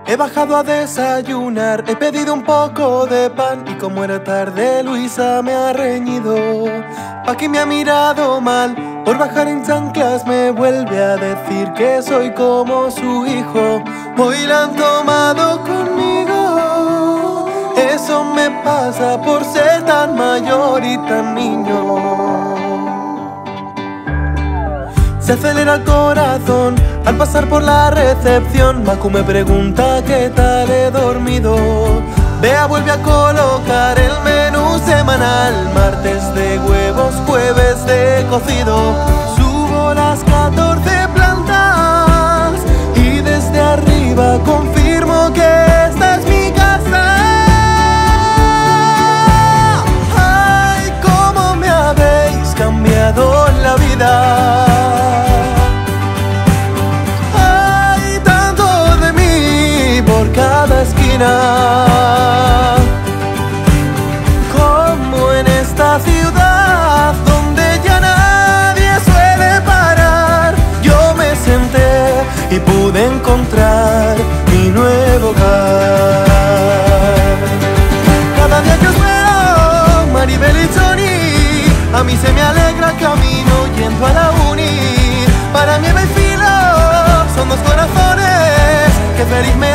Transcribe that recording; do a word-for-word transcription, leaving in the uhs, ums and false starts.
He bajado a desayunar, he pedido un poco de pan y como era tarde Luisa me ha reñido. Aquí me ha mirado mal, por bajar en chanclas me vuelve a decir que soy como su hijo. Hoy la han tomado conmigo, eso me pasa por ser tan mayor y tan niño. Se acelera el corazón al pasar por la recepción. Macu me pregunta qué tal he dormido. Bea vuelve a colocar el menú semanal: martes de huevos, jueves de cocido. Subo las catorce plantas y desde arriba confirmo que esta es mi casa. Ay, cómo me habéis cambiado la vida. Cada esquina, como en esta ciudad donde ya nadie suele parar, yo me senté y pude encontrar mi nuevo hogar. Cada día que os veo, Maribel y Johnny, a mí se me alegra el camino yendo a la uni. Para mí me filo, son dos corazones que feliz me